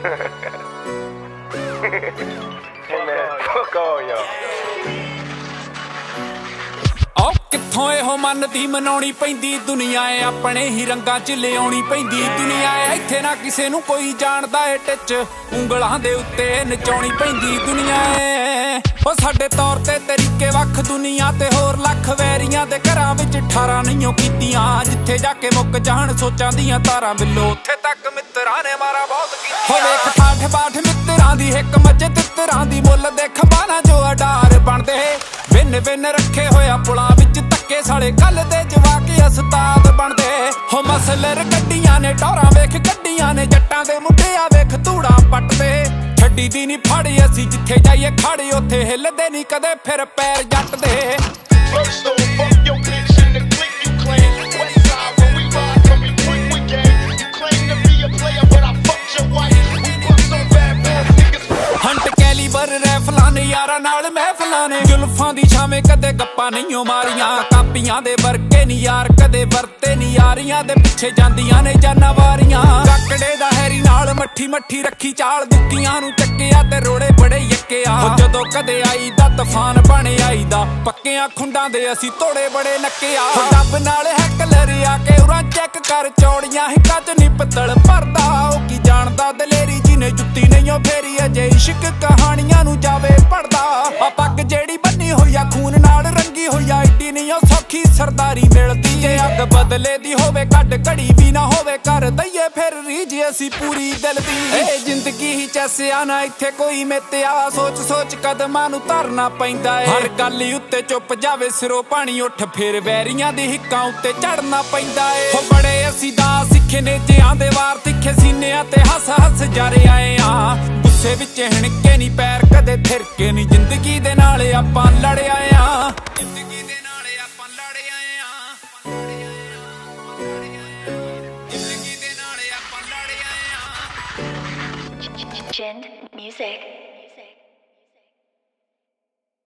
ਕਿੱਥੋਂ ਇਹੋ ਮਨ ਦੀ ਮਨਾਉਣੀ ਪੈਂਦੀ ਦੁਨੀਆ ਏ ਆਪਣੇ ਹੀ ਰੰਗਾਂ 'ਚ ਲਿਆਉਣੀ ਪੈਂਦੀ ਦੁਨੀਆ ਏ ਇੱਥੇ ਨਾ ਕਿਸੇ ਨੂੰ ਕੋਈ ਜਾਣਦਾ ਏ ਟਿੱਚ ਉਂਗਲਾਂ ਦੇ ਉੱਤੇ ਨਚਾਉਣੀ ਪੈਂਦੀ ਦੁਨੀਆ ਏ ਉਹ ਸਾਡੇ ਤੌਰ ਤੇ ਤਰੀਕੇ ਵੱਖ ਦੁਨੀਆ ਤੇ ਹੋਰ ਲੱਖ ਵੈਰੀਆਂ ਦੇ ਘਰਾਂ ਵਿੱਚ 18 ਨਹੀਂਓ ਕੀਤੀਆਂ ਜਿੱਥੇ ਜਾ ਕੇ ਮੁੱਕ ਜਾਣ ਸੋਚਾਂ ਦੀਆਂ ਤਾਰਾਂ ਬਿੱਲੋ ਉੱਥੇ ਤੱਕ ਮਿੱਤਰਾਂ ਨੇ ਮਾਰਾ ਬਹੁਤ ਕੀਤਾ ਹੋ ਵੇਖ ਠਾਠ ਬਾਠ ਮਿੱਤਰਾਂ ਦੀ ਹਿੱਕ ਮੱਝ ਤਿੱਤਰਾਂ ਦੀ ਮੁੱਲ ਦੇ ਖੰਭਾਂ ਨਾਲ ਜੋ ਅਡਾਰ ਬਣਦੇ ਵਿੰਨ ਵਿੰਨ ਰੱਖੇ ਹੋਇਆ ਪੁਲਾਂ ਵਿੱਚ ਧੱਕੇ ਸਾਲੇ ਕੱਲ ਦੇ ਜਵਾਕ ਉਸਤਾਦ ਬਣਦੇ ਹੋ ਮਸਲਰ ਗੱਡੀਆਂ ਨੇ ਟੌਰਾਂ ਵੇਖ ਗੱਡੀਆਂ ਨੇ ਜੱਟਾਂ ਦੇ ਮੁੰਡਿਆਂ ਵੇਖ ਧੂੜਾ ਪੱਟਦੇ ਛੱਡੀ ਦੀ ਨੀ ਫੜੀ ਅਸੀਂ ਜਿੱਥੇ ਜਾਈਏ ਖੜੀ ਉੱਥੇ ਹਿੱਲਦੇ ਨੀ ਕਦੇ ਫਿਰ ਪੈਰ ਜੱਟ ਦੇ ਰੈਫਲਾਂ ਨੇ ਯਾਰਾਂ ਨਾਲ ਮਹਿਫਲਾਂ ਨੇ ਜ਼ੁਲਫਾਂ ਦੀ ਛਾਵੇਂ ਕਦੇ ਗੱਪਾਂ ਨਹੀਂਓ ਮਾਰੀਆਂ ਕਾਪੀਆਂ ਦੇ ਵਰਕੇ ਨੀ ਯਾਰ ਕਦੇ ਵਰਤੇ ਨੀ ਯਾਰੀਆਂ ਦੇ ਪਿੱਛੇ ਜਾਂਦੀਆਂ ਨੇ ਜਾਨਾਂ ਵਾਰੀਆਂ ਕਾਕੜੇ ਦਾ ਹੈਰੀ ਨਾਲ ਮੱਠੀ ਮੱਠੀ ਰੱਖੀ ਚਾਲ ਦੁੱਕੀਆਂ ਨੂੰ ਚੱਕਿਆ ਤੇ ਰੋੜੇ ਬੜੇ ਯੱਕਿਆ ਜਦੋਂ ਕਦੇ ਆਈਦਾ ਤੂਫਾਨ ਬਣ ਆਈਦਾ ਪੱਕਿਆਂ ਖੁੰਡਾਂ ਦੇ ਅਸੀਂ ਤੋੜੇ ਬੜੇ ਨੱਕਿਆ ਰੱਬ ਨਾਲ ਹੈਕਲਰ ਆ ਕੇ ਉਰਾਂ ਚੈੱਕ ਕਰ ਚੌੜੀਆਂ ਹਿੱਕਾਂ 'ਚ ਨੀ ਪਿੱਤਲ ਭਰਦਾ ਉਹ ਕੀ ਜਾਣਦਾ ਦਲੇਰੀ ਜਿਹਨੇ ਜੁੱਤੀ ਨਹੀਂਓ ਫੇਰੀ ਅਜੇ ਇਸ਼ਕ ਕਹਾਣੀਆਂ ਨੂੰ ਜਾਵੇ ਪੜਦਾ ਆ ਪੱਗ ਜਿਹੜੀ ਬੰਨੀ ਹੋਈ ਆ ਖੂਨ ਨਾਲ ਰੰਗੀ ਹੋਈ ਆ ਏਡੀ ਨਹੀਂ ਸੌਖੀ ਸਰਦਾਰੀ ਮਿਲਦੀ ਜੇ ਅੱਗ ਬਦਲੇ ਦੀ ਹੋਵੇ ਕੱਢ ਘੜੀ ਵੀ ਨਾ ਹੋਵੇ ਕਰ ਦਈਏ ਫਿਰ ਰੀਝ ਅਸੀਂ ਪੂਰੀ ਦਿਲ ਦੀ ਇਹ ਜ਼ਿੰਦਗੀ ਹੀ ਚੈਸਿਆ ਨਾ ਇੱਥੇ ਕੋਈ ਮਿੱਤਿਆ ਸੋਚ ਸੋਚ ਕਦਮਾਂ ਨੂੰ ਧਰਨਾ ਪੈਂਦਾ ਏ ਹਰ ਗੱਲ ਉੱਤੇ ਚੁੱਪ ਜਾਵੇ ਸਿਰੋਂ ਪਾਣੀ ਉੱਠ ਫਿਰ ਵੈਰੀਆਂ ਦੀ ਹਿੱਕਾਂ ਉੱਤੇ ਚੜਨਾ ਪੈਂਦਾ ਏ ਹੋ ਬੜੇ ਅਸੀਂ ਦਾ ਸਿੱਖੇ ਨੇ ਜਿਆਂ ਦੇ ਵਾਰ ਤਿੱਖੇ ਸੀਨਿਆਂ ਤੇ ਹੱਸ ਹੱਸ ਜਾਰੇ ਆਏ ਆ ਗੁੱਸੇ ਵਿੱਚ ਹਿਣਕੇ ਨੀ ਪੈਰ ਕਦੇ ਥਿਰਕੇ ਨੀ ਜ਼ਿੰਦਗੀ ਦੇ ਨਾਲ ਆਪਾਂ ਲੜ ਆਏ ਆ ਜ਼ਿੰਦਗੀ ਦੇ ਨਾਲ ਆਪਾਂ ਲੜ ਆਏ ਆ ਜ਼ਿੰਦਗੀ ਦੇ ਨਾਲ ਆਪਾਂ ਲੜ ਆਏ ਆ Gen Music